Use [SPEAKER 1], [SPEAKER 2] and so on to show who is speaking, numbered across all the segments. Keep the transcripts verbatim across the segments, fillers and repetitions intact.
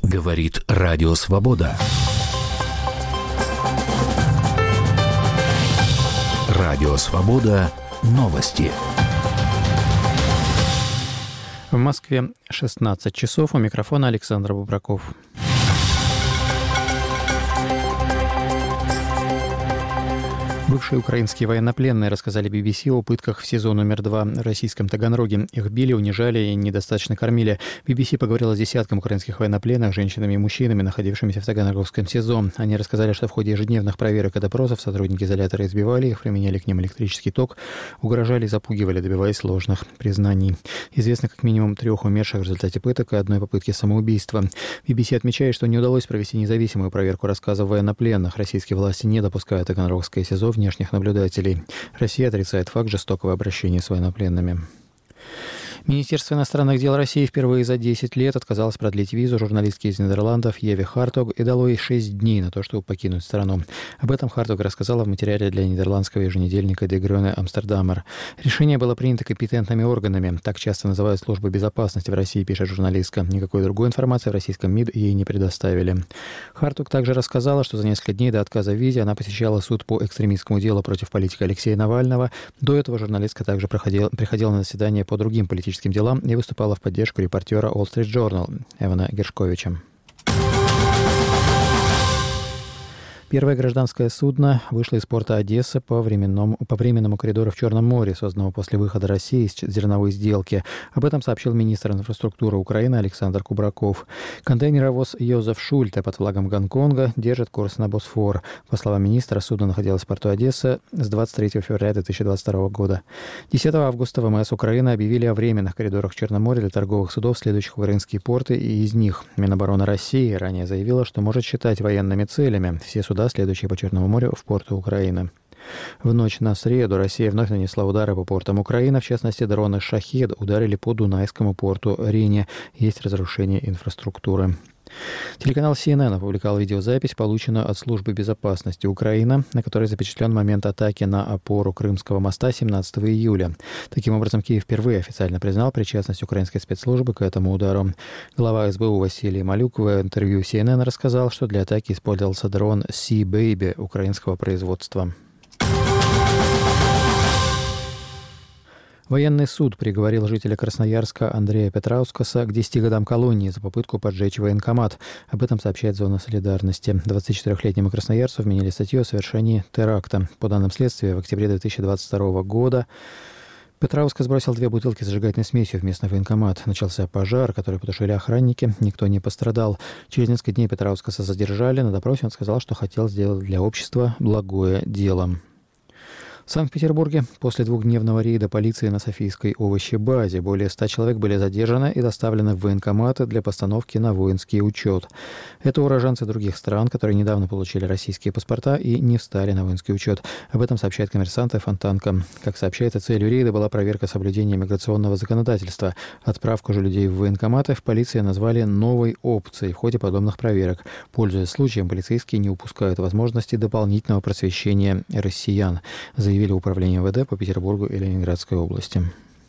[SPEAKER 1] Говорит Радио Свобода. Радио Свобода. Новости.
[SPEAKER 2] В Москве шестнадцать часов. У микрофона Александр Бубраков. Бывшие украинские военнопленные рассказали би би си о пытках в СИЗО номер два в российском Таганроге. Их били, унижали и недостаточно кормили. би би си поговорила с десятком украинских военнопленных, женщинами и мужчинами, находившимися в Таганрогском СИЗО. Они рассказали, что в ходе ежедневных проверок и допросов сотрудники изолятора избивали их, применяли к ним электрический ток, угрожали и запугивали, добиваясь сложных признаний. Известно как минимум трех умерших в результате пыток и одной попытки самоубийства. би би си отмечает, что не удалось провести независимую проверку рассказов военнопленных. Российские власти не допускают Таганрогское СИЗО внешних наблюдателей. Россия отрицает факт жестокого обращения с военнопленными. Министерство иностранных дел России впервые за десять лет отказалось продлить визу журналистке из Нидерландов Еве Хартог и дало ей шесть дней на то, чтобы покинуть страну. Об этом Хартог рассказала в материале для нидерландского еженедельника De Groene Amsterdammer. Решение было принято компетентными органами. Так часто называют службы безопасности в России, пишет журналистка. Никакой другой информации в российском МИД ей не предоставили. Хартог также рассказала, что за несколько дней до отказа в визе она посещала суд по экстремистскому делу против политика Алексея Навального. До этого журналистка также проходила, приходила на заседания по другим политическим делам и выступала в поддержку репортера Wall Street Journal Эвана Гершковича. Первое гражданское судно вышло из порта Одесса по временному, по временному коридору в Черном море, созданному после выхода России из зерновой сделки. Об этом сообщил министр инфраструктуры Украины Александр Кубраков. Контейнеровоз Йозеф Шульте под флагом Гонконга держит курс на Босфор. По словам министра, судно находилось в порту Одесса с двадцать третьего февраля две тысячи двадцать второго года. десятого августа ВМС Украины объявили о временных коридорах в Черном море для торговых судов, следующих в украинские порты, и из них Минобороны России ранее заявила, что может считать военными целями все суда, следующие по Черному морю в порты Украины. В ночь на среду Россия вновь нанесла удары по портам Украины, в частности, дроны «Шахед» ударили по Дунайскому порту Рине. Есть разрушение инфраструктуры. Телеканал си эн эн опубликовал видеозапись, полученную от службы безопасности Украины, на которой запечатлен момент атаки на опору Крымского моста семнадцатого июля. Таким образом, Киев впервые официально признал причастность украинской спецслужбы к этому удару. Глава эс бэ у Василий Малюк в интервью си эн эн рассказал, что для атаки использовался дрон Sea Baby украинского производства. Военный суд приговорил жителя Красноярска Андрея Петраускаса к десяти годам колонии за попытку поджечь военкомат. Об этом сообщает «Зона солидарности». двадцатичетырёхлетнему красноярцу вменили статью о совершении теракта. По данным следствия, в октябре две тысячи двадцать второго года Петраускас бросил две бутылки с зажигательной смесью в местный военкомат. Начался пожар, который потушили охранники. Никто не пострадал. Через несколько дней Петраускаса задержали. На допросе он сказал, что хотел сделать для общества благое дело. В Санкт-Петербурге после двухдневного рейда полиции на Софийской овощебазе более ста человек были задержаны и доставлены в военкоматы для постановки на воинский учет. Это уроженцы других стран, которые недавно получили российские паспорта и не встали на воинский учет. Об этом сообщает «Коммерсант» и «Фонтанка». Как сообщается, целью рейда была проверка соблюдения миграционного законодательства. Отправку же людей в военкоматы в полиции назвали новой опцией в ходе подобных проверок. Пользуясь случаем, полицейские не упускают возможности дополнительного просвещения россиян, заявили в управлении эм вэ дэ по Петербургу и Ленинградской области.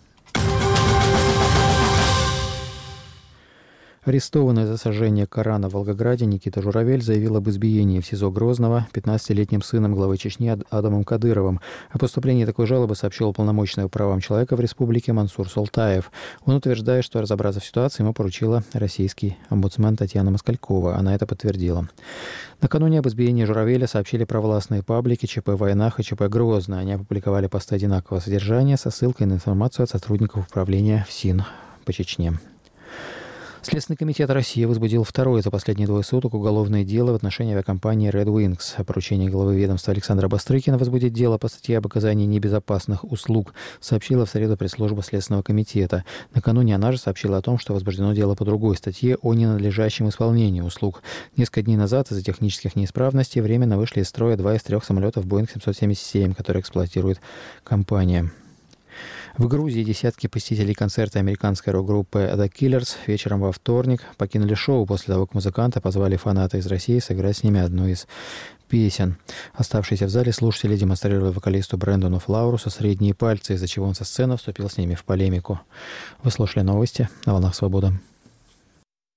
[SPEAKER 2] Арестованный за сожжение Корана в Волгограде Никита Журавель заявил об избиении в СИЗО Грозного пятнадцатилетним сыном главы Чечни Адамом Кадыровым. О поступлении такой жалобы сообщил уполномоченный по правам человека в республике Мансур Султаев. Он утверждает, что разобраться в ситуации ему поручила российский омбудсмен Татьяна Москалькова. Она это подтвердила. Накануне об избиении Журавеля сообщили провластные паблики ЧП «Войнах» и ЧП «Грозно». Они опубликовали посты одинакового содержания со ссылкой на информацию от сотрудников управления ФСИН по Чечне. Следственный комитет России возбудил второе за последние двое суток уголовное дело в отношении авиакомпании Red Wings. О поручении главы ведомства Александра Бастрыкина возбудить дело по статье об оказании небезопасных услуг сообщила в среду пресс-служба Следственного комитета. Накануне она же сообщила о том, что возбуждено дело по другой статье о ненадлежащем исполнении услуг. Несколько дней назад из-за технических неисправностей временно вышли из строя два из трех самолетов Боинг семьсот семьдесят семь, которые эксплуатирует компания. В Грузии десятки посетителей концерта американской рок-группы The Killers вечером во вторник покинули шоу после того, как музыканты позвали фаната из России сыграть с ними одну из песен. Оставшиеся в зале слушатели демонстрировали вокалисту Брэндону Флаурусу средние пальцы, из-за чего он со сцены вступил с ними в полемику. Вы слушали новости на «Волнах Свободы».